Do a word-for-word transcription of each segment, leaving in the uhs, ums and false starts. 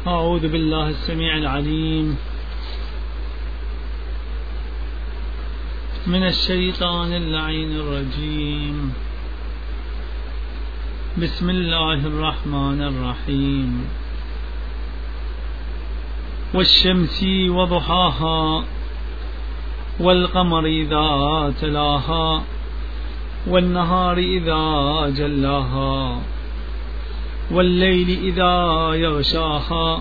أعوذ بالله السميع العليم من الشيطان اللعين الرجيم. بسم الله الرحمن الرحيم. والشمس وضحاها والقمر إذا تلاها والنهار إذا جلاها والليل إذا يغشاها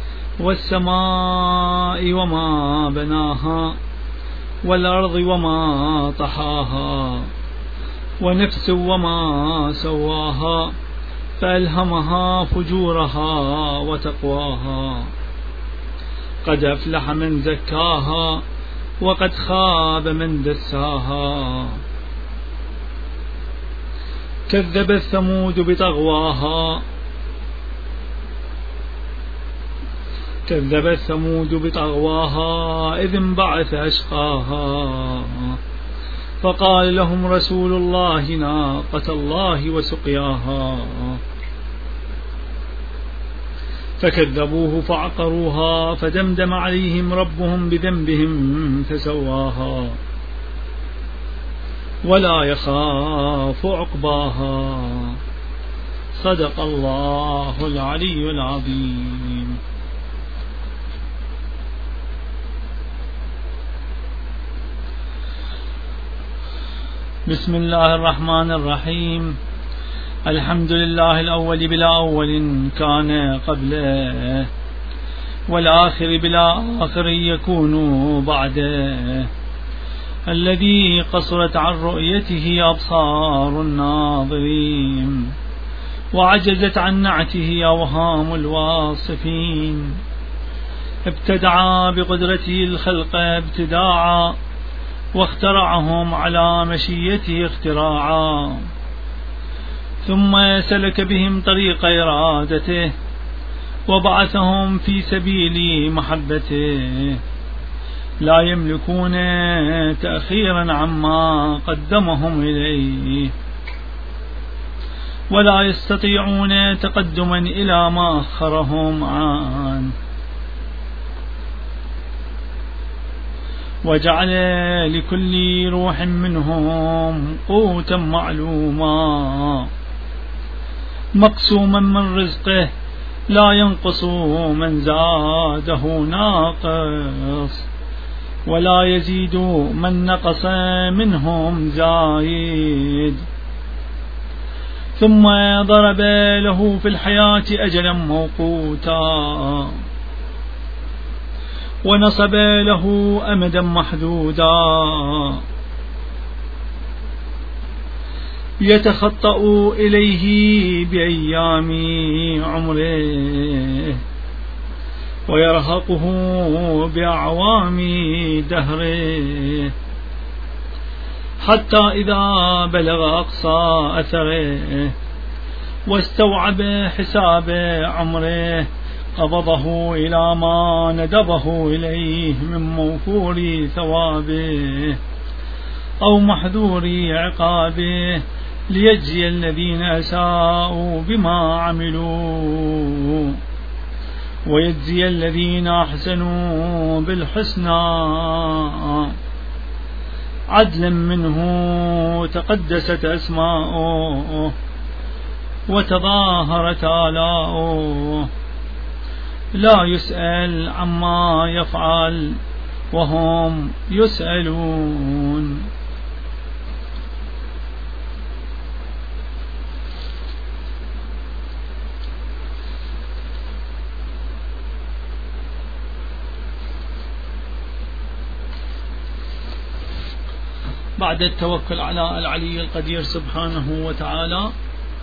والسماء وما بناها والأرض وما طحاها ونفس وما سواها فألهمها فجورها وتقواها. قد أفلح من زكاها وقد خاب من دساها. كذب الثمود بطغواها كذب الثمود بطغواها إذ انبعث أشقاها فقال لهم رسول الله ناقة الله وسقياها فكذبوه فعقروها فدمدم عليهم ربهم بذنبهم فسواها ولا يخاف عقباها. صدق الله العلي العظيم. بسم الله الرحمن الرحيم. الحمد لله الأول بلا أول كان قبله والآخر بلا آخر يكون بعده الذي قصرت عن رؤيته أبصار الناظرين وعجزت عن نعته أوهام الواصفين. ابتدعا بقدرته الخلق ابتداعا واخترعهم على مشيته اختراعا ثم سلك بهم طريق إرادته وبعثهم في سبيل محبته لا يملكون تأخيرا عما قدمهم إليه ولا يستطيعون تقدما إلى ما أخرهم عنه. وجعل لكل روح منهم قوتا معلوما مقسوما من رزقه لا ينقص من زاده ناقص ولا يزيد من نقص منهم زايد. ثم ضرب له في الحياة أجلا موقوتا ونصب له أمدا محدودا يتخطأ إليه بأيام عمره ويرهقه بأعوام دهره حتى إذا بلغ أقصى أثره واستوعب حساب عمره قبضه إلى ما ندبه إليه من موفور ثوابه أو محذور عقابه ليجزي الذين أساءوا بما عملوا ويجزي الذين أحسنوا بالحسنى عدلا منه تقدست أسماؤه وتظاهرت آلاؤه لا يسأل عما يفعل وهم يسألون. بعد التوكل على العلي القدير سبحانه وتعالى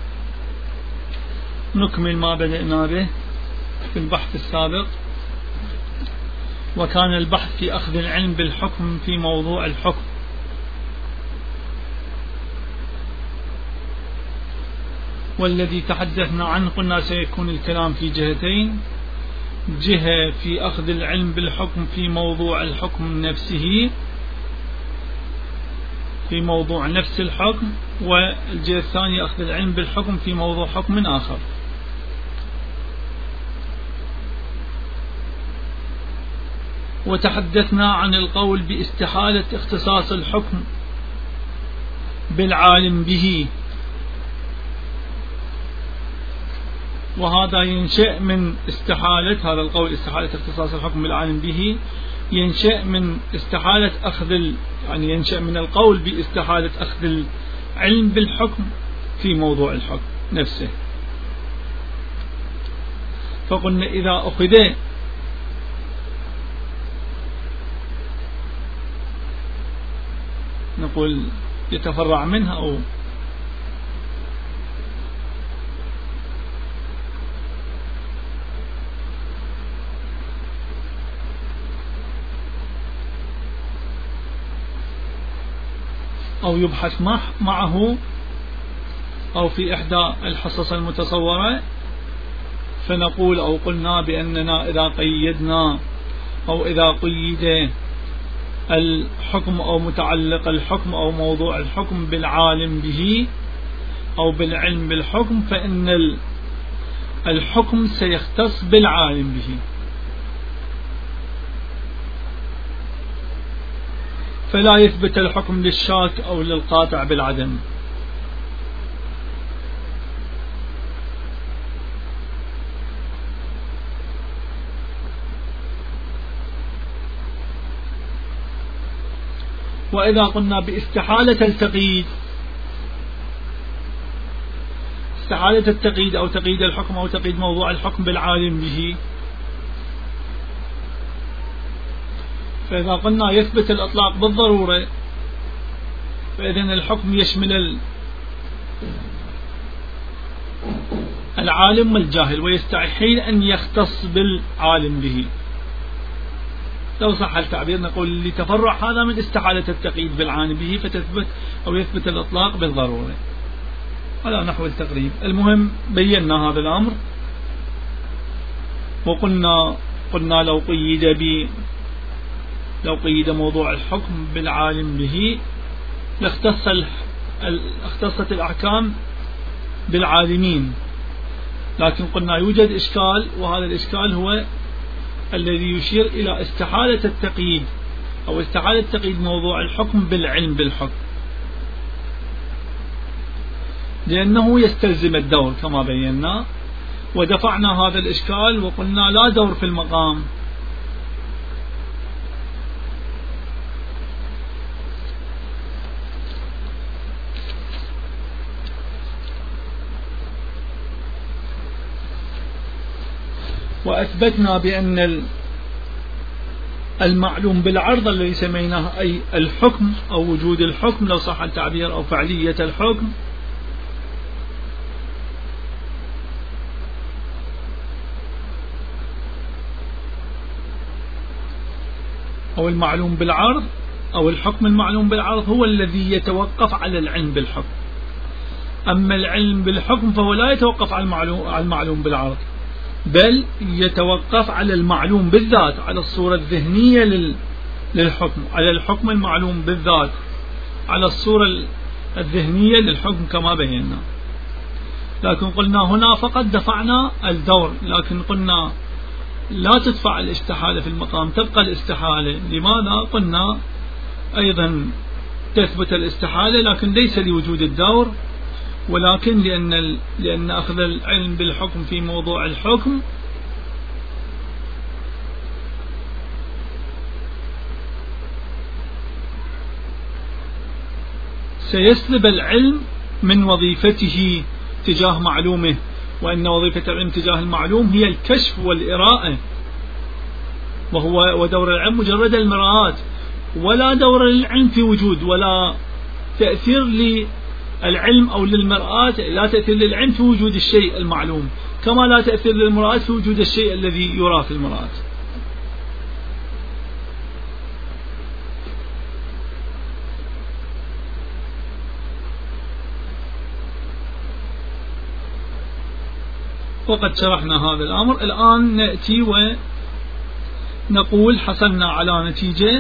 نكمل ما بدأنا به في البحث السابق. وكان البحث في أخذ العلم بالحكم في موضوع الحكم والذي تحدثنا عنه قلنا سيكون الكلام في جهتين: جهة في أخذ العلم بالحكم في موضوع الحكم نفسه في موضوع نفس الحكم، والجهة الثانية أخذ العلم بالحكم في موضوع حكم آخر. وتحدثنا عن القول باستحالة اختصاص الحكم بالعالم به، وهذا ينشأ من استحالة هذا القول استحالة اختصاص الحكم بالعالم به ينشأ من استحالة أخذ ال... يعني ينشأ من القول باستحالة أخذ العلم بالحكم في موضوع الحكم نفسه. فقلنا إذا أخذ نقول يتفرع منها أو أو يبحث معه أو في إحدى الحصص المتصورة، فنقول أو قلنا بأننا إذا قيدنا أو إذا قيد الحكم أو متعلق الحكم أو موضوع الحكم بالعالم به أو بالعلم بالحكم، فإن الحكم سيختص بالعالم به، فلا يثبت الحكم للشاك أو للقاطع بالعدم. وإذا قلنا باستحالة التقييد، استحالة التقييد أو تقييد الحكم أو تقييد موضوع الحكم بالعالم به، فإذا قلنا يثبت الإطلاق بالضرورة، فإذن الحكم يشمل العالم والجاهل، ويستحيل أن يختص بالعالم به لو صح التعبير. نقول لتفرع هذا من استحالة التقييد بالعالم به، فتثبت أو يثبت الإطلاق بالضرورة على نحو التقريب. المهم بينا هذا الأمر، وقلنا قلنا لو قيد ب لو قيد موضوع الحكم بالعالم به لاختص اختصت الأحكام بالعالمين، لكن قلنا يوجد إشكال، وهذا الإشكال هو الذي يشير إلى استحالة التقييد أو استحالة تقييد موضوع الحكم بالعلم بالحكم، لأنه يستلزم الدور كما بينا، ودفعنا هذا الإشكال وقلنا لا دور في المقام. وأثبتنا بأن المعلوم بالعرض الذي سميناه أي الحكم أو وجود الحكم لو صح التعبير أو فعلية الحكم، أو المعلوم بالعرض أو الحكم المعلوم بالعرض هو الذي يتوقف على العلم بالحكم. أما العلم بالحكم فهو لا يتوقف على المعلوم, على المعلوم بالعرض، بل يتوقف على المعلوم بالذات، على الصورة الذهنية للحكم، على الحكم المعلوم بالذات، على الصورة الذهنية للحكم كما بينا. لكن قلنا هنا فقط دفعنا الدور، لكن قلنا لا تدفع الاستحالة في المقام، تبقى الاستحالة. لماذا؟ قلنا أيضا تثبت الاستحالة لكن ليس لوجود الدور، ولكن لأن لأن أخذ العلم بالحكم في موضوع الحكم سيسلب العلم من وظيفته تجاه معلومه، وأن وظيفة العلم تجاه المعلوم هي الكشف والإراءة، وهو ودور العلم مجرد المراءة، ولا دور للعلم في وجود، ولا تأثير للعلم أو للمرآة، لا تأثير للعلم في وجود الشيء المعلوم، كما لا تأثير للمرآة في وجود الشيء الذي يرى في المرآة. وقد شرحنا هذا الأمر. الآن نأتي ونقول حصلنا على نتيجة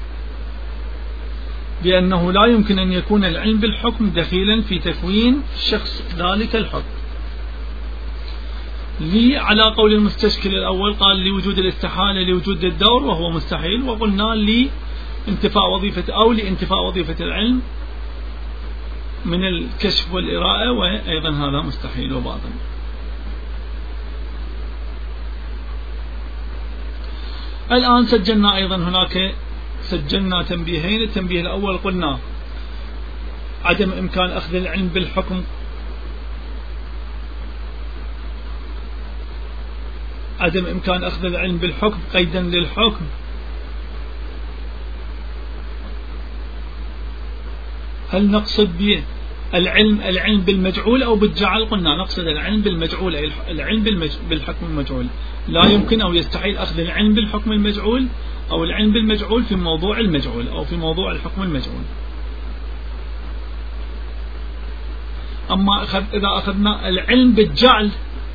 بأنه لا يمكن أن يكون العلم بالحكم دخيلا في تكوين شخص ذلك الحكم. لي على قول المستشكل الأول قال لوجود الاستحالة لوجود الدور وهو مستحيل، وقلنا لي انتفاء وظيفة أو لانتفاء وظيفة العلم من الكشف والإراءة، وأيضا هذا مستحيل وباطل. الآن سجلنا أيضا هناك سجلنا تنبيهين. التنبيه الأول قلنا عدم إمكان أخذ العلم بالحكم عدم إمكان أخذ العلم بالحكم قيدا للحكم هل نقصد به العلم العلم بالمجعول أو بالجعل؟ قلنا نقصد العلم بالمجعول، أي العلم بالحكم المجعول. لا يمكن أو يستحيل أخذ العلم بالحكم المجعول أو العلم بالمجعول في موضوع المجعول أو في موضوع الحكم المجعول. أما إذا أخذنا العلم بالجعل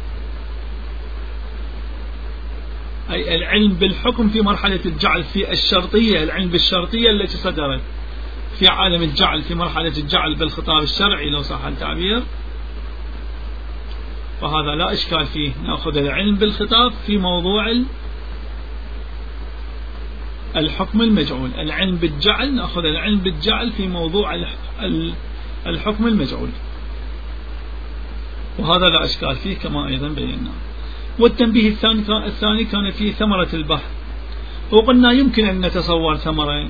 أي العلم بالحكم في مرحلة الجعل في الشرطية، العلم بالشرطية التي صدرت في عالم الجعل في مرحلة الجعل بالخطاب الشرعي لو صح التعبير، وهذا لا إشكال فيه. نأخذ العلم بالخطاب في موضوع الحكم المجعول. العلم بالجعل نأخذ العلم بالجعل في موضوع الحكم المجعول، وهذا لا إشكال فيه كما أيضا بينا. والتنبيه الثاني الثاني كان فيه ثمرة البحث، وقلنا يمكن أن نتصور ثمرة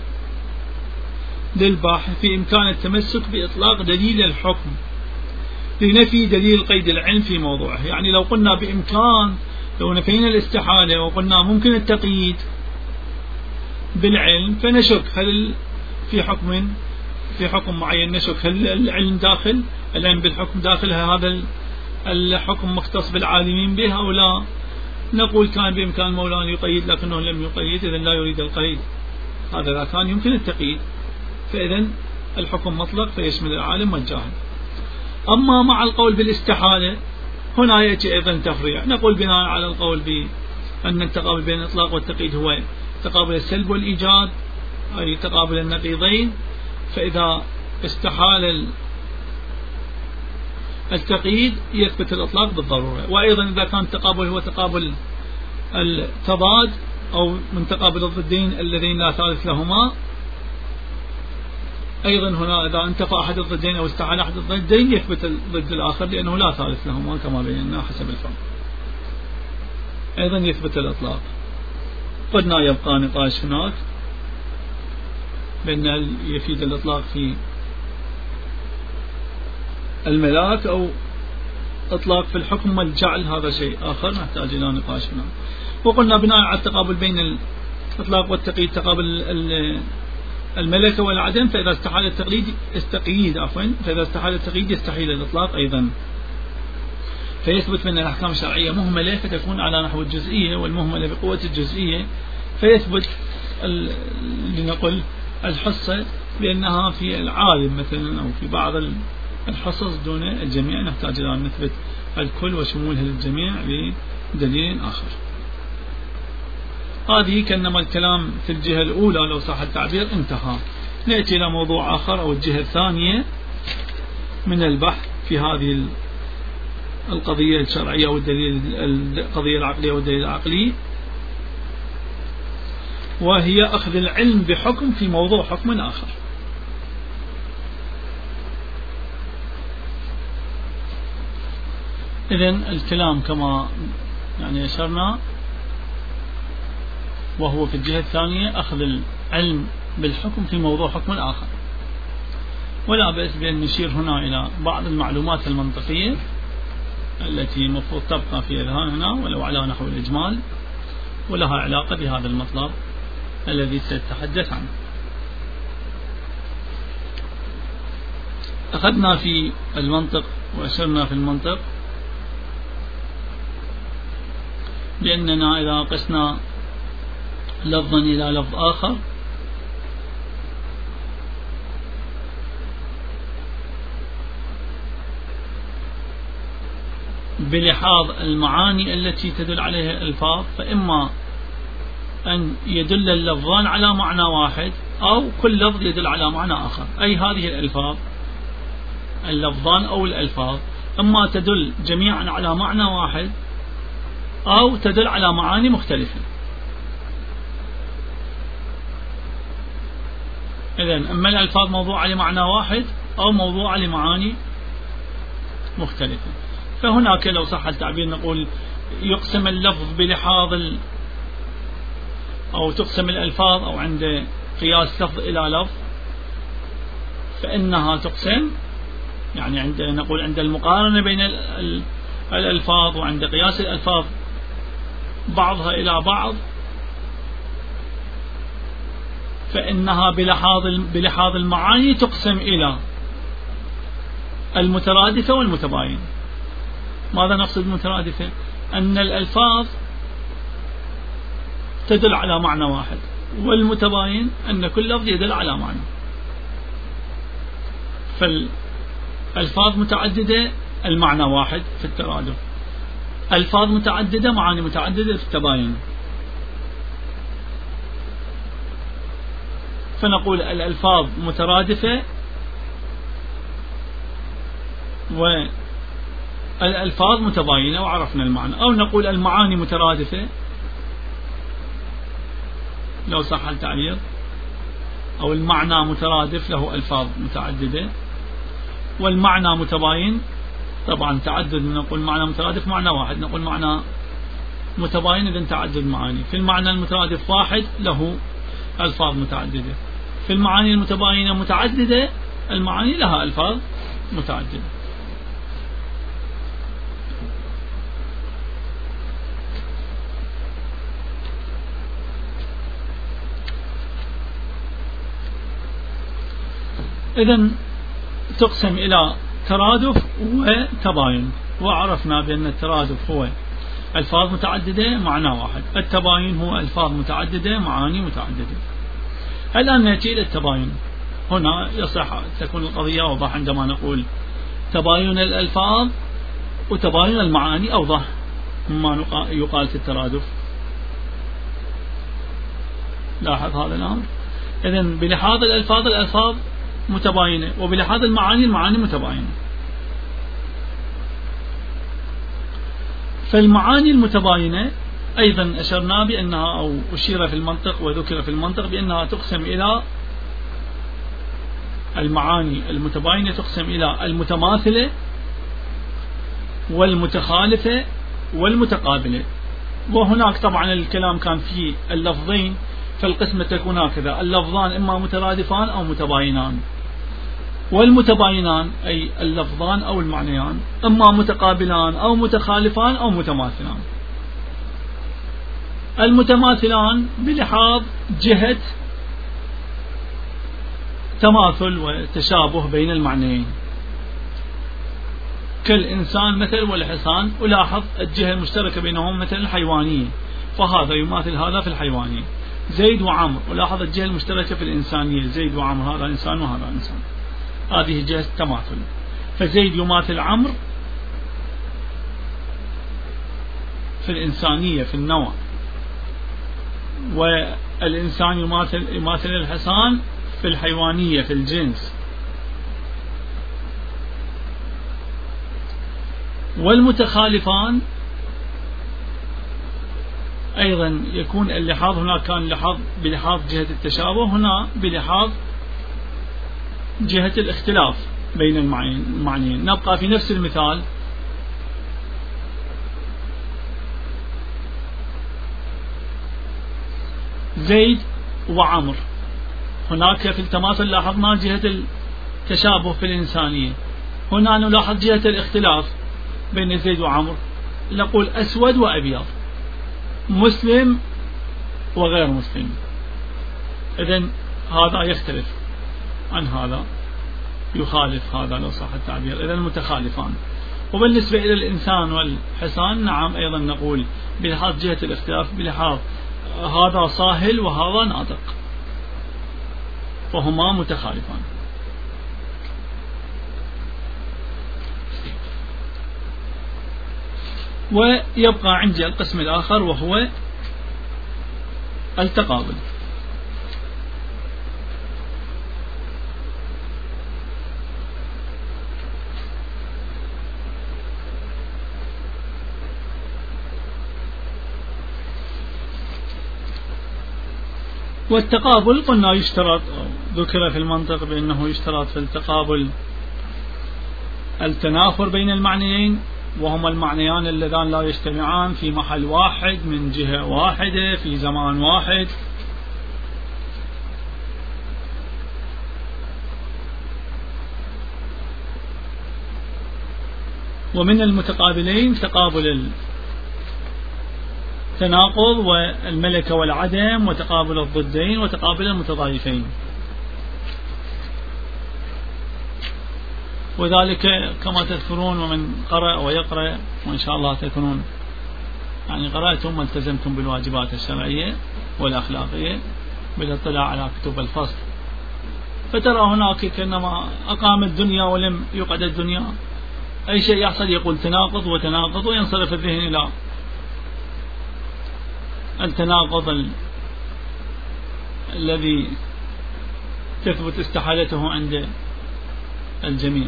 للباحث في إمكان التمسك بإطلاق دليل الحكم لنفي دليل قيد العلم في موضوعه. يعني لو قلنا بإمكان لو نفينا الاستحالة وقلنا ممكن التقييد بالعلم، فنشك هل في حكم في حكم معين نشك هل العلم داخل العلم بالحكم داخل هذا الحكم مختص بالعالمين به أو لا. نقول كان بإمكان مولانا يقيد لكنه لم يقيد، إذن لا يريد القيد. هذا إذا كان يمكن التقييد، فإذن الحكم مطلق فيشمل العالم والجاهل. أما مع القول بالاستحالة هنا يأتي أيضا تفريع. نقول بناء على القول بأن التقابل بين الإطلاق والتقييد هو تقابل السلب والإيجاد، أي تقابل النقيضين، فإذا استحال التقييد يثبت الإطلاق بالضرورة. وأيضا إذا كان التقابل هو تقابل التضاد أو من تقابل الضدين الذين لا ثالث لهما، أيضا هنا إذا انتفى أحد الضدين أو استحال أحد الضدين يثبت الضد الآخر لأنه لا ثالث لهما كما بينا حسب الفرق، أيضا يثبت الإطلاق. قلنا يبقى نقاش هناك بأن يفيد الإطلاق في الملاك أو إطلاق في الحكم والجعل، هذا شيء آخر نحتاج إلى نقاش هنا. وقلنا بناء على التقابل بين الإطلاق والتقييد تقابل الملكة والعدم، فإذا استحال التقييد استقييد عفوا فإذا استحال التقييد يستحيل الإطلاق أيضا، فيثبت من الأحكام الشرعية مهملة فتكون على نحو الجزئية، والمهملة بقوة الجزئية فيثبت لنقل الحصة بأنها في العالم مثلا أو في بعض الحصص دون الجميع. نحتاج إلى أن نثبت الكل وشمولها للجميع بدليل آخر. هذه كأنما الكلام في الجهة الأولى لو صح التعبير انتهى. نأتي إلى موضوع آخر أو الجهة الثانية من البحث في هذه القضية الشرعية أو الدليل القضية العقلية والدليل العقلي، وهي أخذ العلم بحكم في موضوع حكم آخر. إذن الكلام كما يعني أشرنا وهو في الجهة الثانية أخذ العلم بالحكم في موضوع حكم آخر. ولا بأس بأن نشير هنا إلى بعض المعلومات المنطقية التي مفروض تبقى في أذهاننا ولو على نحو الإجمال، ولها علاقة بهذا المطلب الذي سأتحدث عنه. أخذنا في المنطق وأشرنا في المنطق بأننا إذا قسنا لفظا إلى لفظ آخر بلحاظ المعاني التي تدل عليها الألفاظ، فإما أن يدل اللفظان على معنى واحد أو كل لفظ يدل على معنى آخر، أي هذه الألفاظ اللفظان أو الألفاظ إما تدل جميعا على معنى واحد أو تدل على معاني مختلفة. إذن أما الألفاظ موضوعة لمعنى واحد أو موضوعة لمعاني مختلفة. فهناك لو صح التعبير نقول يقسم اللفظ بلحاظ ال أو تقسم الألفاظ أو عند قياس لفظ إلى لفظ فإنها تقسم، يعني عند نقول عند المقارنة بين الألفاظ وعند قياس الألفاظ بعضها إلى بعض فإنها بلحاظ بلحاظ المعاني تقسم إلى المترادفة والمتباين. ماذا نقصد بالمترادفة؟ أن الألفاظ تدل على معنى واحد، والمتباين أن كل لفظ يدل على معنى. فالألفاظ متعددة المعنى واحد في الترادف، ألفاظ متعددة معاني متعددة في التباين. فنقول الألفاظ مترادفة والألفاظ متباينة وعرفنا المعنى، أو نقول المعاني مترادفة لو صح التعبير، أو المعنى مترادف له ألفاظ متعددة، والمعنى متباين. طبعا تعدد نقول معنى مترادف معنى واحد، نقول معنى متباين إذن تعدد معاني. في المعنى المترادف واحد له ألفاظ متعددة، في المعاني المتباينة متعددة المعاني لها ألفاظ متعددة. إذن تقسم إلى ترادف وتباين، وعرفنا بأن الترادف هو ألفاظ متعددة معنى واحد، التباين هو ألفاظ متعددة معاني متعددة. الآن نأتي إلى التباين. هنا يصح تكون القضية أوضح عندما نقول تباين الألفاظ وتباين المعاني أوضح مما يقال في الترادف. لاحظ هذا الأمر. إذن بلحاظ الألفاظ الألفاظ متباينة، وبلحاظ المعاني المعاني متباينة. فالمعاني المتباينة أيضا أشرنا بأنها أو أشير في المنطق وذكر في المنطق بأنها تقسم إلى المعاني المتباينة تقسم إلى المتماثلة والمتخالفة والمتقابلة. وهناك طبعا الكلام كان في اللفظين، فالقسمة تكون هكذا: اللفظان إما مترادفان أو متباينان، والمتباينان أي اللفظان أو المعنيان إما متقابلان أو متخالفان أو متماثلان. المتماثلان بلحاظ جهة تماثل وتشابه بين المعنيين، كالإنسان مثل والحصان، ولاحظ الجهة المشتركة بينهم مثل الحيوانية، فهذا يماثل هذا في الحيوانية. زيد وعمر، ولاحظ الجهة المشتركة في الإنسانية، زيد وعمر هذا إنسان وهذا إنسان، هذه جهة تماثل. فزيد يماثل عمر في الإنسانية في النوع، والإنسان يماثل يماثل الحصان في الحيوانية في الجنس. والمتخالفان أيضا يكون اللحاظ، هناك كان لحاظ بلحاظ جهة التشابه، هنا بلحاظ جهة الاختلاف بين المعنيين. نبقى في نفس المثال: زيد وعمر، هناك في التماثل لاحظنا جهة التشابه في الإنسانية، هنا نلاحظ جهة الاختلاف بين زيد وعمر، نقول أسود وأبيض، مسلم وغير مسلم. إذن هذا يختلف عن هذا، يخالف هذا لو صح التعبير، إذن متخالفان. وبالنسبة إلى الإنسان والحصان نعم أيضا نقول بلحاظ جهة الاختلاف، بلحاظ هذا صاهل وهذا ناطق، وهما متخالفان. ويبقى عندي القسم الآخر وهو التقابل. والتقابل قلنا يشترط، ذكر في المنطق بأنه يشترط في التقابل التنافر بين المعنيين، وهما المعنيان اللذان لا يجتمعان في محل واحد من جهة واحدة في زمان واحد. ومن المتقابلين تقابل التناقض والملكة والعدم، وتقابل الضدين، وتقابل المتضايفين. وذلك كما تذكرون ومن قرأ ويقرأ، وإن شاء الله تكونون يعني قرأتم والتزمتم بالواجبات الشرعية والأخلاقية بالاطلاع على كتب الفصل، فترى هناك كأنما أقام الدنيا ولم يقعد الدنيا، أي شيء يحصل يقول تناقض وتناقض، وينصرف الذهن إلى التناقض ال... الذي تثبت استحالته عند الجميع.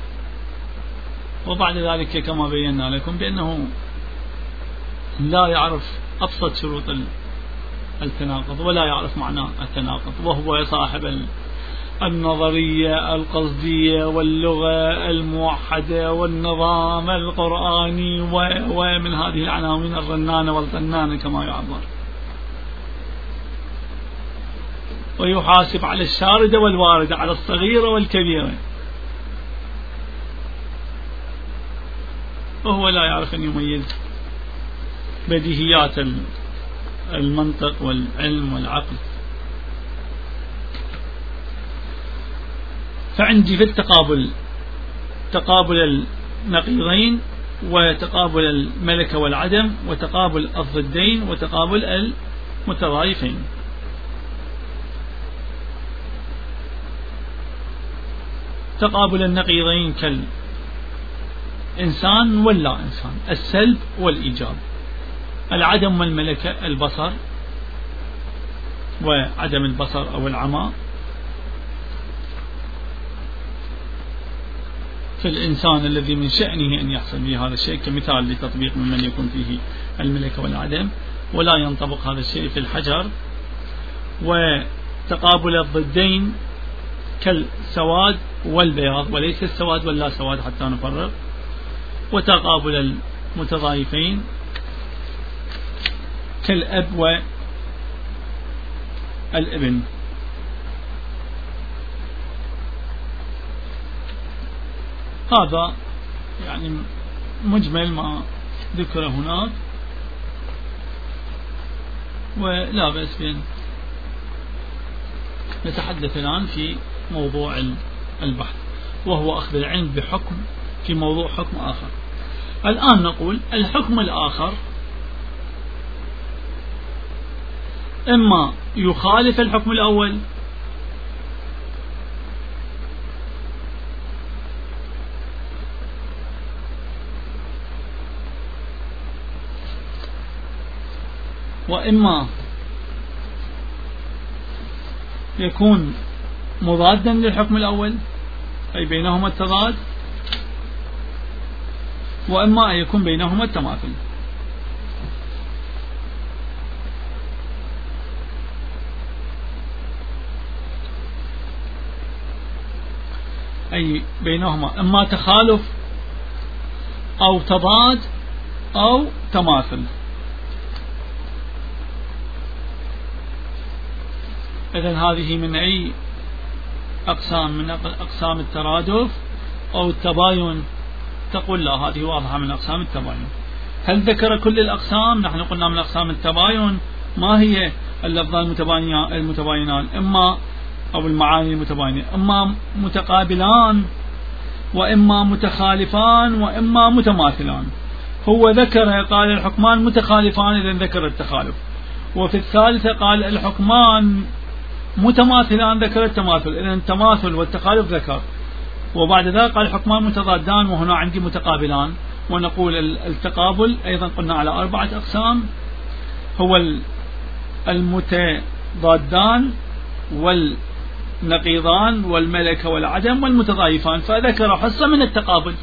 وبعد ذلك كما بينا لكم بأنه لا يعرف أبسط شروط التناقض ولا يعرف معنى التناقض، وهو صاحب النظرية القصدية واللغة الموحدة والنظام القرآني ومن هذه العناوين الرنانة والطنانة كما يعبر، ويحاسب على الشاردة والواردة، على الصغيرة والكبيرة، وهو لا يعرف أن يميز بديهيات المنطق والعلم والعقل. فعندي في التقابل تقابل النقيضين، وتقابل الملكة والعدم، وتقابل الضدين، وتقابل المتضايفين. تقابل النقيضين كالإنسان واللا إنسان، السلب والإيجاب، العدم والملكة البصر وعدم البصر أو العمى. في الإنسان الذي من شأنه أن يحصل به هذا الشيء، كمثال لتطبيق ممن يكون فيه الملكة والعدم، ولا ينطبق هذا الشيء في الحجر. وتقابل الضدين كالسواد والبياض، وليس السواد ولا سواد حتى نفرق. وتقابل المتضايفين كالأب والابن. هذا يعني مجمل ما ذكر هناك، ولا بأس بأن نتحدث الآن في موضوع البحث، وهو أخذ العلم بحكم في موضوع حكم آخر. الآن نقول الحكم الآخر إما يخالف الحكم الأول وإما يكون مضادا للحكم الأول، أي بينهما التضاد، وإما أن يكون بينهما التماثل. أي بينهما إما تخالف أو تضاد أو تماثل. إذن هذه من أي أقسام؟ من أقسام الترادف أو التباين؟ تقول لا، هذه واضحة من أقسام التباين. هل ذكر كل الأقسام؟ نحن قلنا من أقسام التباين ما هي اللفظان المتباينان، إما أو المعاني المتباينة، إما متقابلان وإما متخالفان وإما متماثلان. هو ذكر قال الحكمان متخالفان، إذن ذكر التخالف. وفي الثالثة قال الحكمان متماثلان، ذكر التماثل، إذن التماثل والتخالف ذكر. وبعد ذلك قال الحكمان متضادان، وهنا عندي متقابلان. ونقول التقابل أيضا قلنا على أربعة أقسام، هو المتضادان والنقيضان والملكة والعدم والمتضايفان، فذكر حصة من التقابل،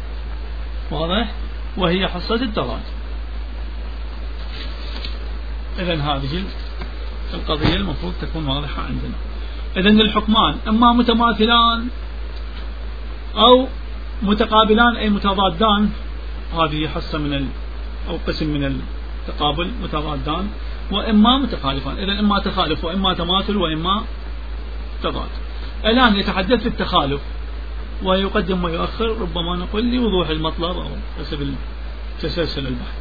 واضح، وهي حصة التضاد. إذن هذه القضية المفروض تكون واضحة عندنا. إذن الحكمان إما متماثلان أو متقابلان أي متضادان، هذه حصة من ال أو قسم من التقابل، متضادان، وإما متخالفان. إذن إما تخالف وإما تماثل وإما تضاد. الآن يتحدث في التخالف ويقدم ويؤخر، ربما نقول لوضوح المطلب أو حسب تسلسل البحث.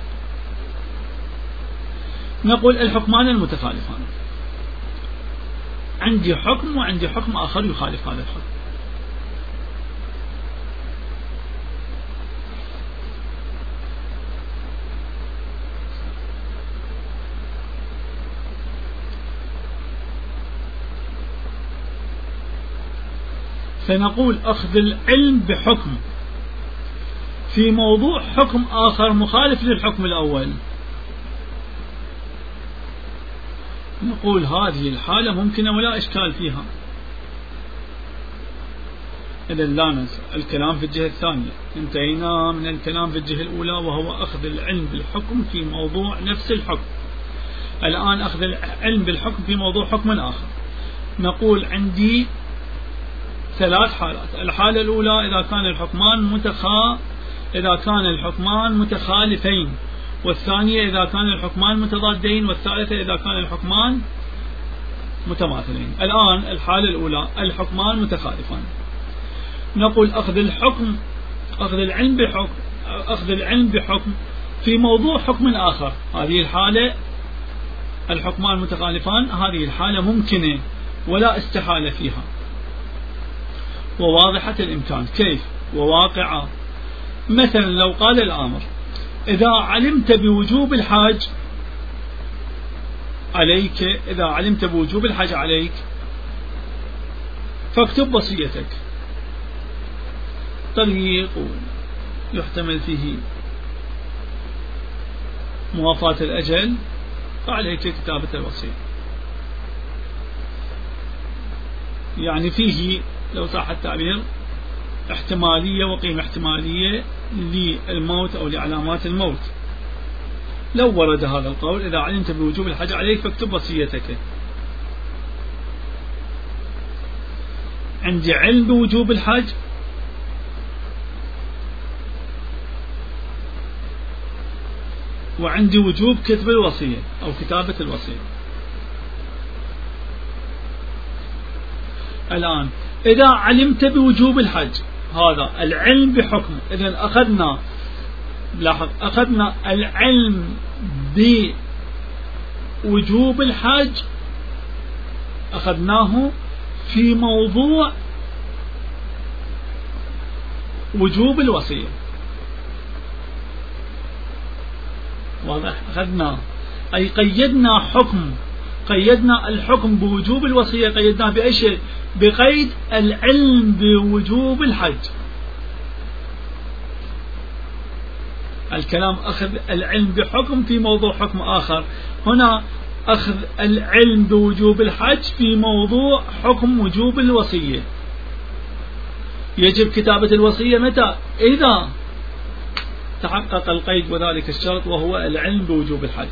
نقول الحكمان المتخالفان، عندي حكم وعندي حكم آخر يخالف هذا الحكم. فنقول أخذ العلم بحكم في موضوع حكم آخر مخالف للحكم الأول، نقول هذه الحالة ممكنة ولا إشكال فيها. إذن لا ننسى الكلام في الجهة الثانية، انتهينا من الكلام في الجهة الأولى وهو أخذ العلم بالحكم في موضوع نفس الحكم. الآن أخذ العلم بالحكم في موضوع حكم آخر. نقول عندي ثلاث حالات. الحالة الأولى إذا كان الحكمان متخا إذا كان الحكمان متخالفين، والثانية إذا كان الحكمان متضادين، والثالثة إذا كان الحكمان متماثلين. الآن الحالة الأولى الحكمان متخالفان، نقول أخذ الحكم أخذ العلم بحكم أخذ العلم بحكم في موضوع حكم آخر. هذه الحالة الحكمان متخالفان، هذه الحالة ممكنة ولا استحالة فيها وواضحة الإمكان. كيف؟ وواقعة. مثلا لو قال الآمر إذا علمت بوجوب الحج عليك إذا علمت بوجوب الحج عليك فاكتب وصيتك. طريق يحتمل فيه موافاة الأجل، فعليك كتابة الوصية. يعني فيه لو صح التعبير احتمالية وقيمة احتمالية للموت أو لعلامات الموت. لو ورد هذا القول إذا علمت بوجوب الحج عليك فاكتب وصيتك، عندي علم بوجوب الحج وعندي وجوب كتب الوصية أو كتابة الوصية. الآن إذا علمت بوجوب الحج، هذا العلم بحكم. إذن أخذنا لاحظ أخذنا العلم بوجوب الحج أخذناه في موضوع وجوب الوصية. واضح؟ أخذنا أي قيدنا حكم قيدنا الحكم بوجوب الوصية، قيدناه بأي شيء؟ بقيد العلم بوجوب الحج. الكلام أخذ العلم بحكم في موضوع حكم آخر، هنا أخذ العلم بوجوب الحج في موضوع حكم وجوب الوصية. يجب كتابة الوصية متى؟ إذا تحقق القيد وذلك الشرط وهو العلم بوجوب الحج.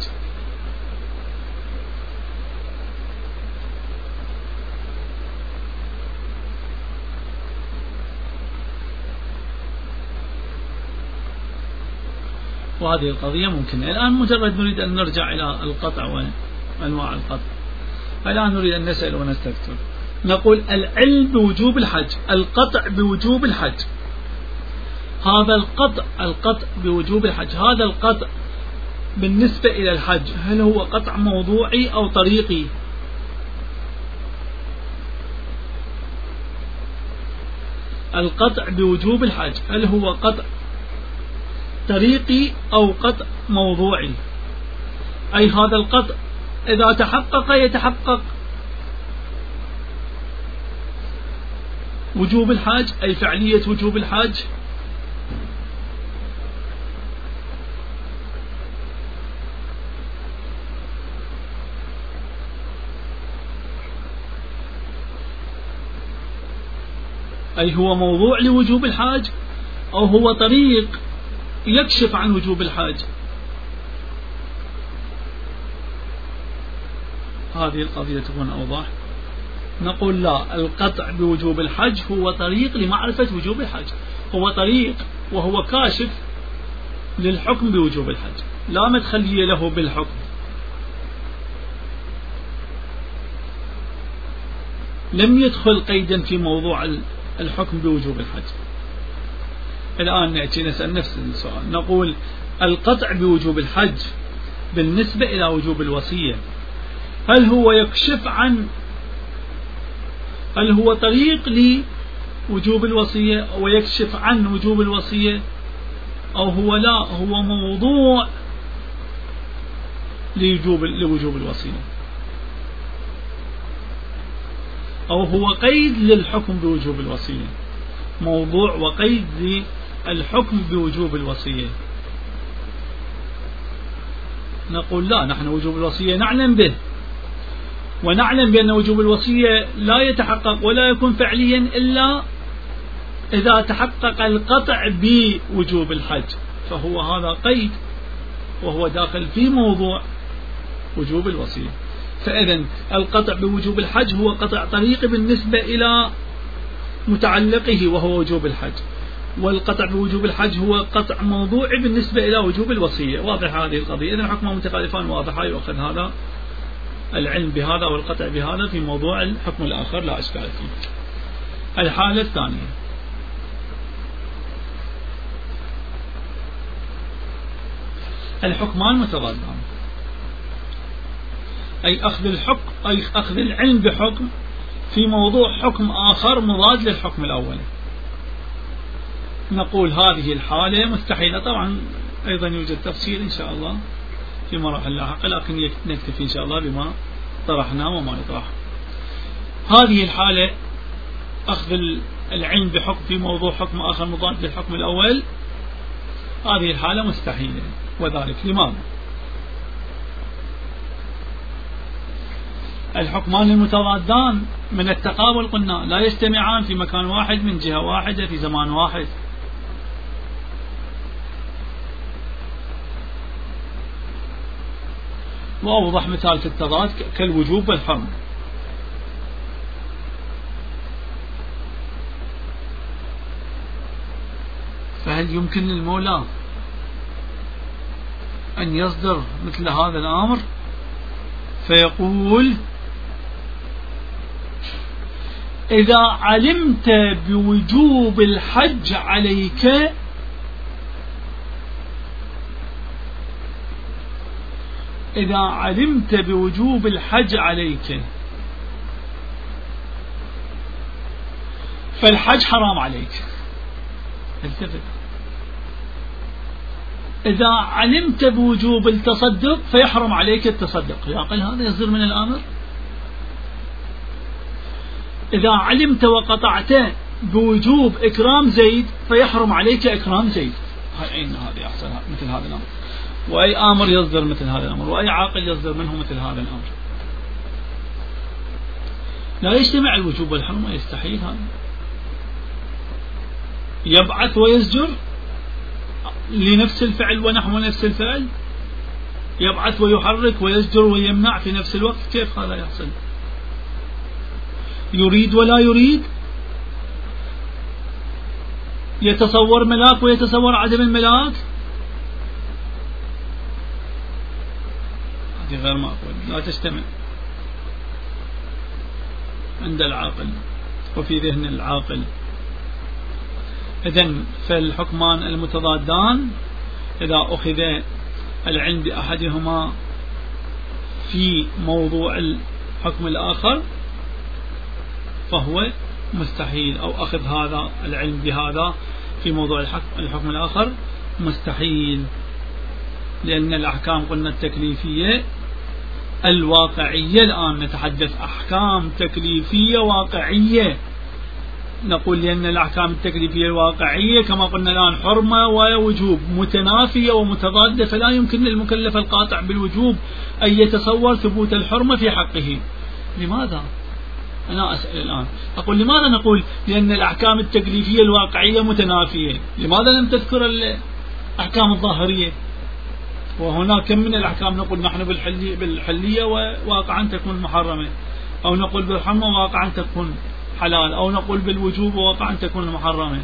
وهذه القضية ممكنة. الآن مجرد نريد أن نرجع إلى القطع وأنواع القطع. الآن نريد أن نسأل ونستذكر. نقول العلم بوجوب الحج، القطع بوجوب الحج. هذا القطع القطع بوجوب الحج، هذا القطع بالنسبة إلى الحج هل هو قطع موضوعي أو طريقي؟ القطع بوجوب الحج هل هو قطع طريقي أو قطع موضوعي؟ أي هذا القطع إذا تحقق يتحقق وجوب الحج، أي فعلية وجوب الحج، أي هو موضوع لوجوب الحج، أو هو طريق يكشف عن وجوب الحج. هذه القضية تكون أوضح. نقول لا، القطع بوجوب الحج هو طريق لمعرفة وجوب الحج، هو طريق وهو كاشف للحكم بوجوب الحج، لا مدخلية له بالحكم. لم يدخل قيدا في موضوع الحكم بوجوب الحج. الآن نأتي نسأل نفس السؤال، نقول القطع بوجوب الحج بالنسبة إلى وجوب الوصية هل هو يكشف عن، هل هو طريق لوجوب الوصية ويكشف عن وجوب الوصية، أو هو لا، هو موضوع لوجوب لوجوب الوصية، أو هو قيد للحكم بوجوب الوصية، موضوع وقيد للحكم بوجوب الوصية. نقول لا، نحن وجوب الوصية نعلم به، ونعلم بأن وجوب الوصية لا يتحقق ولا يكون فعليا إلا إذا تحقق القطع بوجوب الحج، فهو هذا قيد وهو داخل في موضوع وجوب الوصية. فإذن القطع بوجوب الحج هو قطع طريق بالنسبة إلى متعلقه وهو وجوب الحج، والقطع بوجوب الحج هو قطع موضوعي بالنسبة إلى وجوب الوصية. واضح هذه القضية؟ إذن حكمه متخالفان واضحة، يؤخذ هذا العلم بهذا والقطع بهذا في موضوع الحكم الآخر، لا إشكال فيه. الحالة الثانية، الحكمان متضادان، أي أخذ الحكم، أي أخذ العلم بحكم في موضوع حكم آخر مضاد للحكم الأول. نقول هذه الحالة مستحيلة. طبعا أيضا يوجد تفصيل إن شاء الله في مراحل لاحقة، لكن نكتفي إن شاء الله بما طرحناه وما يطرح. هذه الحالة أخذ العلم بحكم في موضوع حكم آخر مضاد للحكم الأول، هذه الحالة مستحيلة. وذلك لماذا؟ الحكمان المتضادان من التقابل قلنا لا يجتمعان في مكان واحد من جهة واحدة في زمان واحد. وأوضح مثال في التضاد كالوجوب والحرمة. فهل يمكن للمولى أن يصدر مثل هذا الأمر فيقول إذا علمت بوجوب الحج عليك إذا علمت بوجوب الحج عليك فالحج حرام عليك؟ التفت. إذا علمت بوجوب التصدق فيحرم عليك التصدق، يعقل هذا يصدر من الأمر؟ إذا علمت وقطعت بوجوب إكرام زيد فيحرم عليك إكرام زيد. أين هذه أحسن مثل هذا الأمر؟ وأي أمر يصدر مثل هذا الأمر؟ وأي عاقل يصدر منه مثل هذا الأمر؟ لا يجتمع الوجوب والحرمة، يستحيل هذا. يبعث ويزجر لنفس الفعل ونحو نفس الفعل، يبعث ويحرك ويزجر ويمنع في نفس الوقت، كيف هذا يحصل؟ يريد ولا يريد، يتصور ملاك ويتصور عدم الملاك، هذه غير معقول، لا تجتمع عند العاقل وفي ذهن العاقل. إذن فالحكمان المتضادان إذا أخذ العلم بأحدهما في موضوع الحكم الآخر فهو مستحيل، أو أخذ هذا العلم بهذا في موضوع الحكم, الحكم الآخر مستحيل، لأن الأحكام قلنا التكليفية الواقعية، الآن نتحدث أحكام تكليفية واقعية، نقول لأن الأحكام التكليفية الواقعية كما قلنا الآن حرمة ووجوب متنافية ومتضادة، فلا يمكن للمكلف القاطع بالوجوب أن يتصور ثبوت الحرمة في حقه. لماذا؟ أنا أسأل الآن، أقول لماذا نقول لأن الأحكام التكليفية الواقعية متنافية؟ لماذا لم تذكر الأحكام الظاهرية؟ وهنا كم من الأحكام نقول نحن بالحلية, بالحلية وواقعا تكون محرمة، أو نقول بالحرمة وواقعا تكون حلال، أو نقول بالوجوب وواقعا تكون محرمة.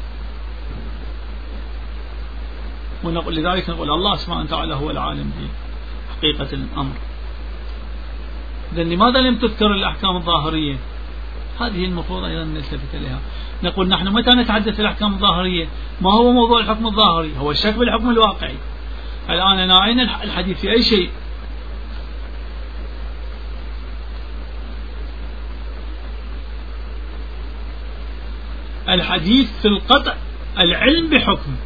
ونقول لذلك نقول الله سبحانه وتعالى هو العالم بحقيقة الأمر. إذن لماذا لم تذكر الأحكام الظاهرية؟ هذه المفروض أيضا نلتفت إليها. نقول نحن متى نتحدث الأحكام الظاهرية؟ ما هو موضوع الحكم الظاهري؟ هو الشك بالحكم الواقعي. الآن أنا أين الحديث في أي شيء؟ الحديث في القطع العلم بحكم.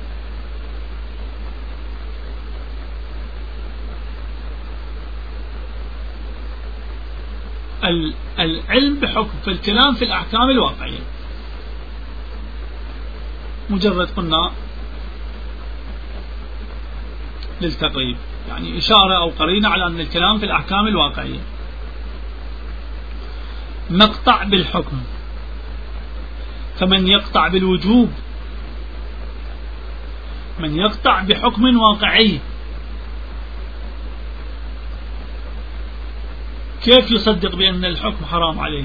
العلم بحكم في الكلام في الأحكام الواقعية، مجرد قلنا للتقريب، يعني إشارة أو قرينة على أن الكلام في الأحكام الواقعية. مقطع بالحكم، فمن يقطع بالوجوب، من يقطع بحكم واقعي، كيف يصدق بأن الحكم حرام عليه؟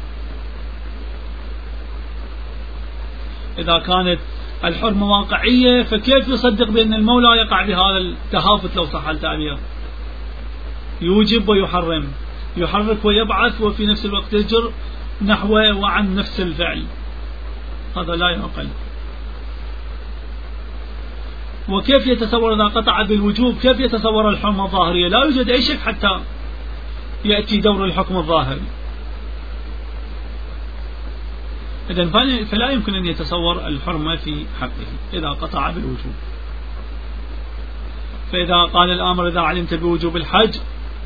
إذا كانت الحرمة واقعية فكيف يصدق بأن المولى يقع بهذا التهافت لو صح التعبير؟ يوجب ويحرم، يحرك ويبعث وفي نفس الوقت يجر نحوه وعن نفس الفعل، هذا لا يعقل. وكيف يتصور إذا قطع بالوجوب كيف يتصور الحرمة الظاهرية؟ لا يوجد أي شك حتى يأتي دور الحكم الظاهري. إذن فلا يمكن أن يتصور الحرمة في حقه إذا قطع بالوجوب. فإذا قال الآمر إذا علمت بوجوب الحج،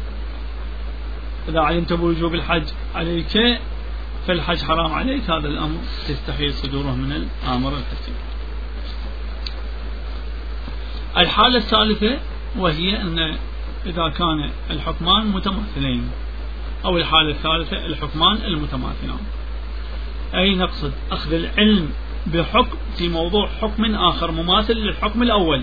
إذا علمت بوجوب الحج عليك فالحج حرام عليك، هذا الأمر تستحيل صدوره من الآمر الحسي. الحالة الثالثة وهي أن إذا كان الحكمان متماثلين، أو الحالة الثالثة الحكمان المتماثلان، أي نقصد أخذ العلم بحكم في موضوع حكم آخر مماثل للحكم الأول.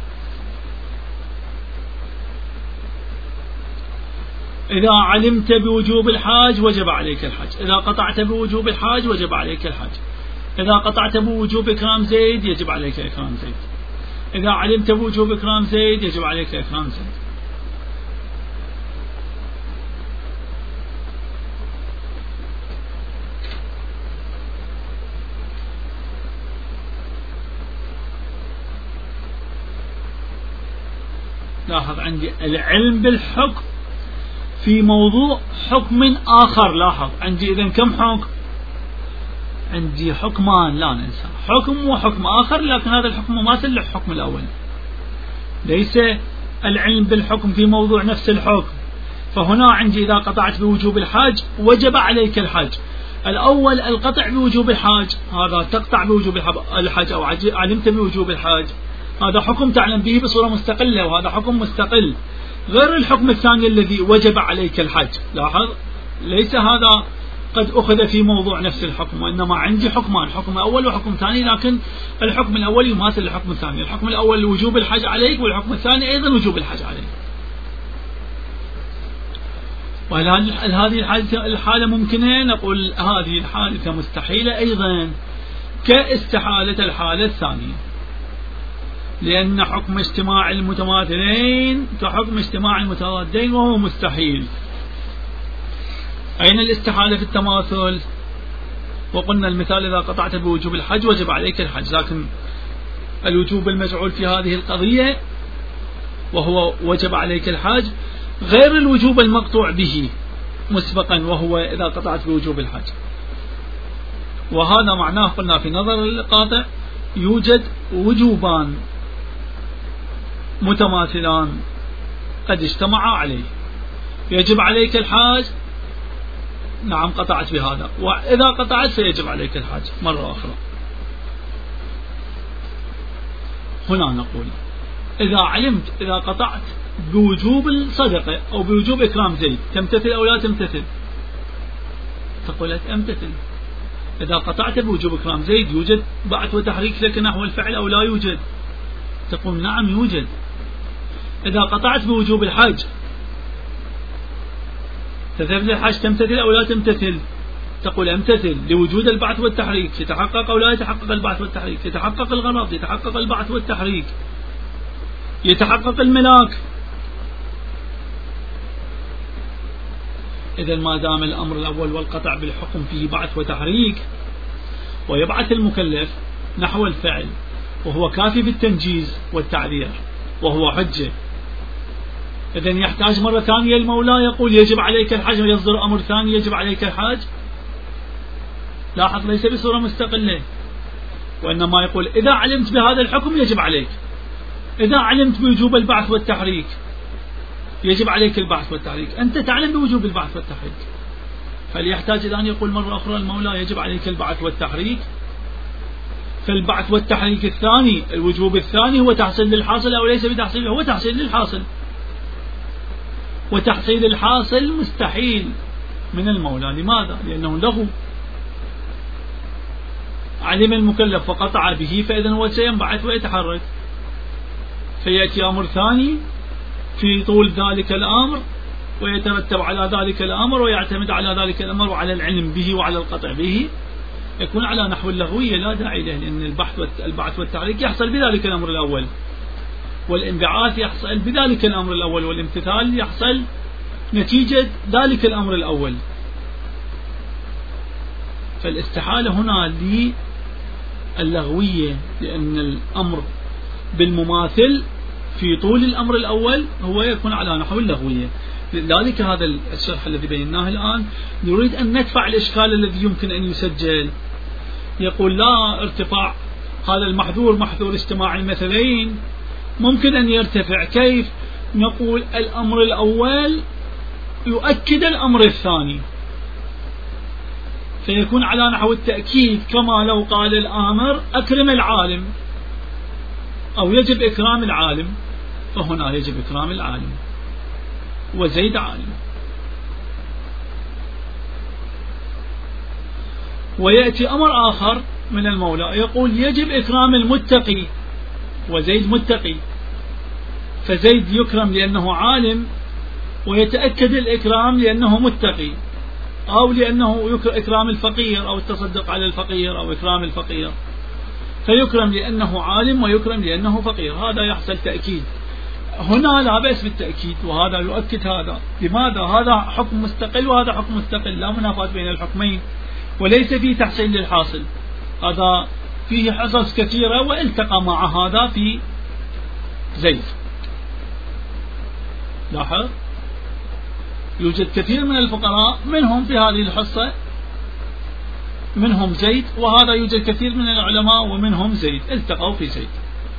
إذا علمت بوجوب الحاج وجب عليك الحج، إذا قطعت بوجوب الحاج وجب عليك الحج، إذا قطعت بوجوب إكرام زيد يجب عليك إكرام زيد، إذا علمت بوجوب إكرام زيد يجب عليك إكرام زيد. لاحظ عندي العلم بالحكم في موضوع حكم آخر. لاحظ عندي إذن كم حكم؟ عندي حكمان لا ننسى، حكم وحكم آخر، لكن هذا الحكم مماثل للحكم الأول. ليس العلم بالحكم في موضوع نفس الحكم. فهنا عندي إذا قطعت بوجوب الحاج وجب عليك الحج، الأول القطع بوجوب الحاج، هذا تقطع بوجوب الحج أو علمت بوجوب الحاج، هذا حكم تعلم به بصورة مستقلة، وهذا حكم مستقل غير الحكم الثاني الذي وجب عليك الحج. لاحظ ليس هذا قد أخذ في موضوع نفس الحكم، وإنما عندي حكمان، حكم أول وحكم ثاني، لكن الحكم الأول يماثل الحكم الثاني. الحكم الأول وجوب الحج عليك، والحكم الثاني أيضا وجوب الحج عليك. وهل هذه الحالة ممكنة؟ نقول هذه الحالة مستحيلة أيضا كاستحالة الحالة الثانية، لأن حكم اجتماع المتماثلين كحكم اجتماع المتضادين وهو مستحيل. أين الاستحالة في التماثل؟ وقلنا المثال إذا قطعت بوجوب الحج وجب عليك الحج، لكن الوجوب المجعول في هذه القضية وهو وجب عليك الحج غير الوجوب المقطوع به مسبقا وهو إذا قطعت بوجوب الحج. وهذا معناه قلنا في نظر القاطع يوجد وجوبان متماثلان قد اجتمعا عليه، يجب عليك الحاج، نعم قطعت بهذا، وإذا قطعت سيجب عليك الحاج مرة أخرى. هنا نقول إذا علمت إذا قطعت بوجوب الصدقة أو بوجوب إكرام زيد تمتثل أو لا تمتثل؟ تقول أمتثل. إذا قطعت بوجوب إكرام زيد يوجد بعث وتحريك لك نحو الفعل أو لا يوجد؟ تقول نعم يوجد. إذا قطعت بوجوب الحج، تثبت الحج تمتثل أو لا تمتثل؟ تقول امتثل لوجود البعث والتحريك، يتحقق أو لا يتحقق البعث والتحريك، يتحقق الغرض، يتحقق البعث والتحريك، يتحقق الملاك. إذا ما دام الأمر الأول والقطع بالحكم فيه بعث وتحريك، ويبعث المكلف نحو الفعل وهو كافي في التنجيز والتعذير وهو حجة، إذا يحتاج مرة ثانية المولى يقول يجب عليك الحج ويصدر أمر ثاني يجب عليك الحج؟ لاحظ ليس بصورة مستقلة، وإنما يقول إذا علمت بهذا الحكم يجب عليك، إذا علمت بوجوب البعث والتحريك يجب عليك البعث والتحريك، أنت تعلم بوجوب البعث والتحريك، فليحتاج إلى أن يقول مرة أخرى المولى يجب عليك البعث والتحريك. فالبعث والتحريك الثاني الوجوب الثاني هو تحصيل للحاصل أو ليس بتحصيل؟ هو تحصيل للحاصل، وتحصيل الحاصل مستحيل من المولى. لماذا؟ لأنه له علم المكلف وقطع به، فإذا هو سينبعث ويتحرك، فيأتي أمر ثاني في طول ذلك الأمر ويترتب على ذلك الأمر ويعتمد على ذلك الأمر وعلى العلم به وعلى القطع به، يكون على نحو اللغوية لا داعي له، لأن البحث البعث والتحريك يحصل بذلك الأمر الأول، والانبعاث يحصل بذلك الأمر الأول، والامتثال يحصل نتيجة ذلك الأمر الأول. فالاستحالة هنا للغوية، لأن الأمر بالمماثل في طول الأمر الأول هو يكون على نحو اللغوية. لذلك هذا الشرح الذي بيناه الآن نريد أن ندفع الإشكال الذي يمكن أن يسجل، يقول لا ارتفاع هذا المحذور محذور اجتماع المثلين ممكن أن يرتفع. كيف؟ نقول الأمر الأول يؤكد الأمر الثاني، فيكون على نحو التأكيد، كما لو قال الآمر أكرم العالم أو يجب إكرام العالم، فهنا يجب إكرام العالم وزيد عالم. ويأتي أمر آخر من المولى يقول يجب إكرام المتقي وزيد متقي، فزيد يكرم لأنه عالم ويتأكد الإكرام لأنه متقي، أو لأنه إكرام الفقير أو التصدق على الفقير أو إكرام الفقير، فيكرم لأنه عالم ويكرم لأنه فقير. هذا يحصل تأكيد، هنا لا بأس بالتأكيد وهذا يؤكد هذا. لماذا؟ هذا حكم مستقل وهذا حكم مستقل، لا منافاة بين الحكمين، وليس فيه تحصيل للحاصل، هذا فيه حصص كثيرة والتقى مع هذا في زيد. لاحظ يوجد كثير من الفقراء منهم في هذه الحصة منهم زيد، وهذا يوجد كثير من العلماء ومنهم زيد، التقوا في زيد.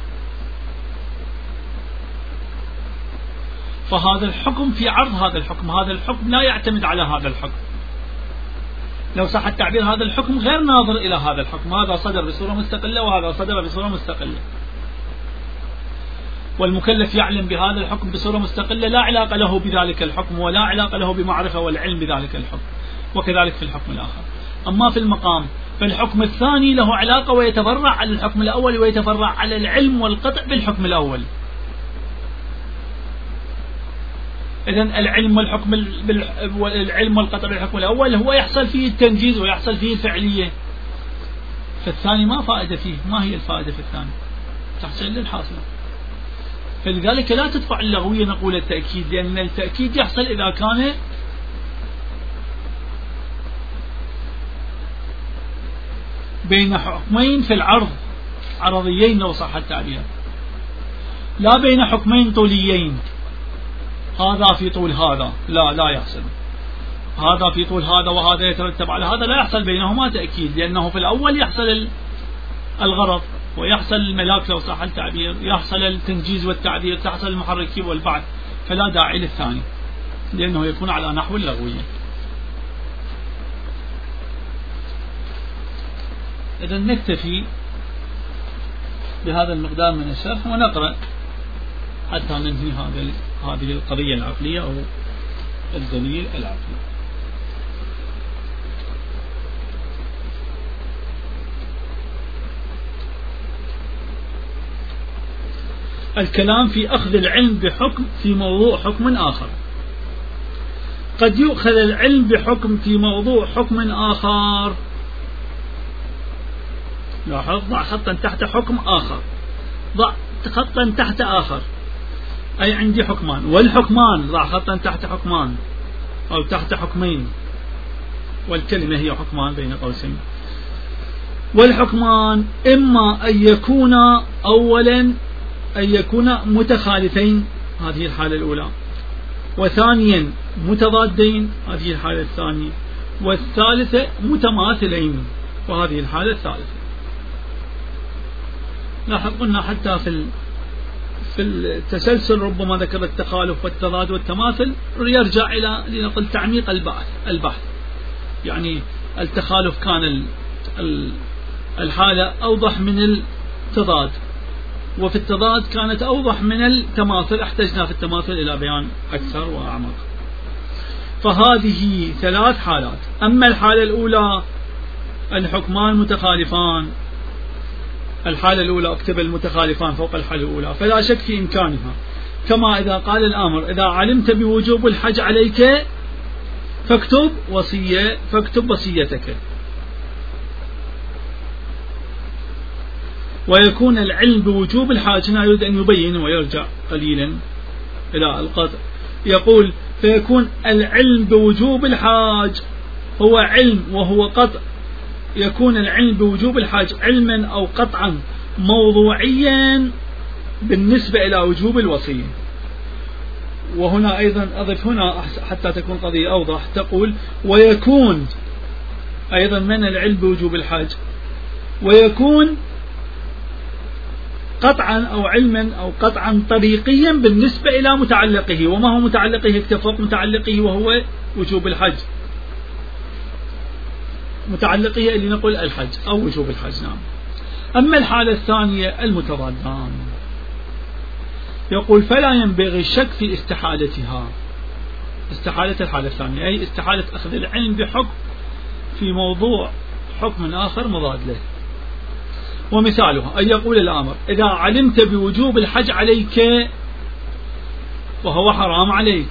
فهذا الحكم في عرض هذا الحكم، هذا الحكم لا يعتمد على هذا الحكم، لو صح التعبير هذا الحكم غير ناظر إلى هذا الحكم، هذا صدر بصورة مستقلة وهذا صدر بصورة مستقلة، والمكلف يعلم بهذا الحكم بصورة مستقلة لا علاقة له بذلك الحكم ولا علاقة له بمعرفة والعلم بذلك الحكم، وكذلك في الحكم الآخر. أما في المقام فالحكم الثاني له علاقة ويتفرع على الحكم الأول ويتفرع على العلم والقطع بالحكم الأول. إذن العلم والحكم العلم والقطع بالحكم الأول هو يحصل فيه التنجيز ويحصل فيه الفعلية، فالثاني ما فائدة فيه. ما هي الفائدة في الثاني؟ تحصيل للحاصل. فلذلك لا تدفع اللغوية نقول التأكيد، لأن التأكيد يحصل إذا كان بين حكمين في العرض عرضيين لو صح التعبير، لا بين حكمين طوليين، هذا في طول هذا، لا لا يحصل، هذا في طول هذا وهذا يترتب على هذا، لا يحصل بينهما تأكيد، لأنه في الأول يحصل الغرض ويحصل الملاك لو صح التعبير، يحصل التنجيز والتعبير، تحصل المحركي والبعث، فلا داعي للثاني لأنه يكون على نحو اللغوية. إذا نكتفي بهذا المقدار من الشرح ونقرأ حتى ننهي هذه القضية العقلية أو الدليل العقلي. الكلام في أخذ العلم بحكم في موضوع حكم آخر. قد يؤخذ العلم بحكم في موضوع حكم آخر، لاحظ، ضع خطا تحت حكم آخر، ضع خطا تحت آخر، أي عندي حكمان، والحكمان ضع خطا تحت حكمان أو تحت حكمين، والكلمة هي حكمان بين قوسين. والحكمان إما أن يكون أولا أن يكون متخالفين، هذه الحالة الأولى، وثانيا متضادين، هذه الحالة الثانية، والثالثة متماثلين، وهذه الحالة الثالثة. لاحظ قلنا حتى في في التسلسل ربما ذكر التخالف والتضاد والتماثل، يرجع إلى لنقل تعميق البحث البحث يعني التخالف كان الحالة أوضح من التضاد، وفي التضاد كانت أوضح من التماثل، احتجنا في التماثل إلى بيان أكثر وأعمق. فهذه ثلاث حالات. أما الحالة الأولى الحكمان متخالفان، الحالة الأولى اكتب المتخالفان فوق الحالة الأولى، فلا شك في إمكانها، كما إذا قال الآمر إذا علمت بوجوب الحج عليك فاكتب وصية فاكتب وصيتك. ويكون العلم بوجوب الحاج، هنا يريد أن يبين ويرجع قليلا إلى القطع، يقول فيكون العلم بوجوب الحاج هو علم وهو قطع، يكون العلم بوجوب الحاج علما أو قطعا موضوعيا بالنسبة إلى وجوب الوصية. وهنا أيضا أضف هنا حتى تكون قضية أوضح، تقول ويكون أيضا من العلم بوجوب الحاج، ويكون قطعا أو علما أو قطعا طريقيا بالنسبة إلى متعلقه. وما هو متعلقه؟ اتفق متعلقه وهو وجوب الحج، متعلقه اللي نقول الحج أو وجوب الحج. نعم. أما الحالة الثانية المتضادان، يقول فلا ينبغي الشك في استحالتها، استحالة الحالة الثانية أي استحالة أخذ العلم بحكم في موضوع حكم آخر مضاد له. ومثالها أن يقول الآمر إذا علمت بوجوب الحج عليك وهو حرام عليك،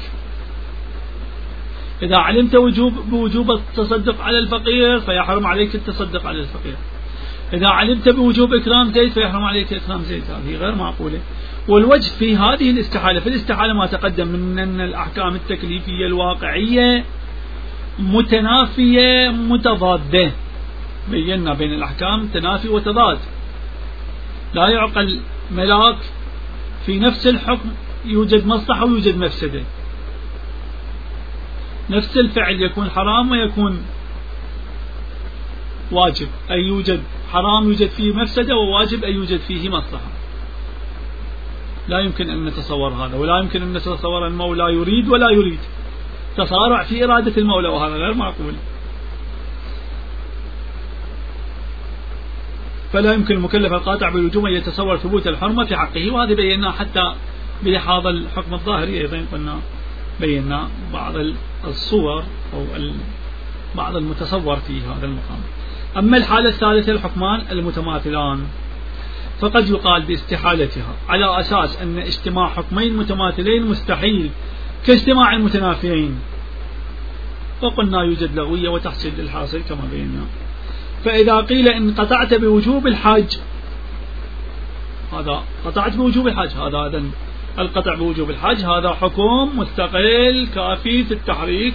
إذا علمت وجوب بوجوب التصدق على الفقير فيحرم عليك التصدق على الفقير، إذا علمت بوجوب إكرام زيد فيحرم عليك إكرام زيد. هذه غير معقولة. والوجه في هذه الاستحالة، في الاستحالة ما تقدم من أن الأحكام التكليفية الواقعية متنافية متضادة، بينا بين الأحكام تنافي وتضاد. لا يعقل ملاك في نفس الحكم يوجد مصلحة ويوجد مفسدة، نفس الفعل يكون حرام ويكون واجب، أي يوجد حرام يوجد فيه مفسدة، وواجب أي يوجد فيه مصلحة. لا يمكن أن نتصور هذا، ولا يمكن أن نتصور المولى يريد ولا يريد، تصارع في إرادة المولى، وهذا غير معقول. فلا يمكن المكلف القاطع بالوجوب أن يتصور ثبوت الحرمة في حقه، وهذا بينا حتى بلحاظ الحكم الظاهري أيضا قلنا بينا بعض الصور أو بعض المتصور في هذا المقام. أما الحالة الثالثة الحكمان المتماثلان، فقد يقال باستحالتها على أساس أن اجتماع حكمين متماثلين مستحيل كاجتماع المتنافيين، وقلنا يوجد لغوية وتحصيل للحاصل كما بينا. فإذا قيل إن قطعت بوجوب الحج، هذا قطعت بوجوب الحج، هذا هذا القطع بوجوب الحج هذا حكم مستقل كافي في التحريك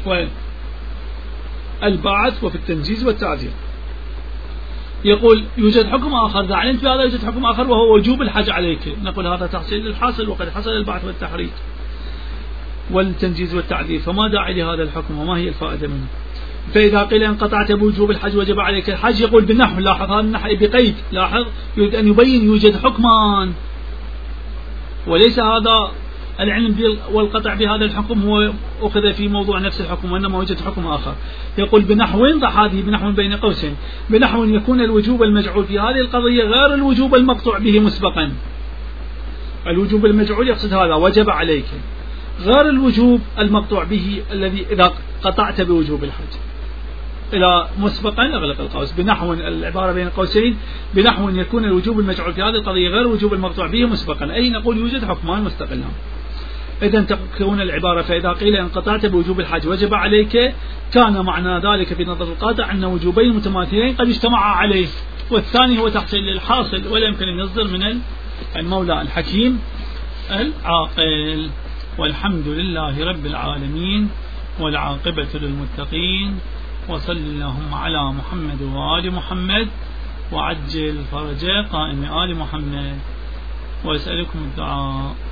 والبعث وفي التنجيز والتعزير. يقول يوجد حكم آخر، إذا علمت بهذا يوجد حكم آخر وهو وجوب الحج عليك، نقول هذا تحصيل للحاصل وقد حصل البعث والتحريك والتنجيز والتعذير، فما داعي لهذا الحكم وما هي الفائدة منه؟ فإذا قيل إن قطعت بوجوب الحج وجب عليك الحج، يقول بالنحو، لاحظ هذا النحو بقيد، لاحظ يريد أن يبين يوجد حكمان، وليس هذا العلم والقطع بهذا الحكم هو أخذ في موضوع نفس الحكم، وإنما وجد حكم آخر. يقول بنحو، ضع هذه بنحو بين قوسين، بنحو يكون الوجوب المجعول في هذه القضية غير الوجوب المقطوع به مسبقا. الوجوب المجعول يقصد هذا وجب عليك، غير الوجوب المقطوع به الذي إذا قطعت بوجوب الحج. إلى مسبقا أغلق القوس بنحو العبارة بين قوسين بنحو يكون الوجوب المجعول في هذه القضية غير وجوب المقطوع به مسبقا، أي نقول يوجد حكمان مستقلان. إذا تكون العبارة فإذا قيل إن قطعت بوجوب الحج وجب عليك، كان معنى ذلك في نظر القاطع أن وجوبين متماثلين قد اجتمعا عليه، والثاني هو تحصيل للحاصل، ولا يمكن أن يصدر من المولى الحكيم العاقل. والحمد لله رب العالمين والعاقبة للمتقين، وصل اللهم على محمد وآل محمد وعجل فرج قائم آل محمد، وأسألكم الدعاء.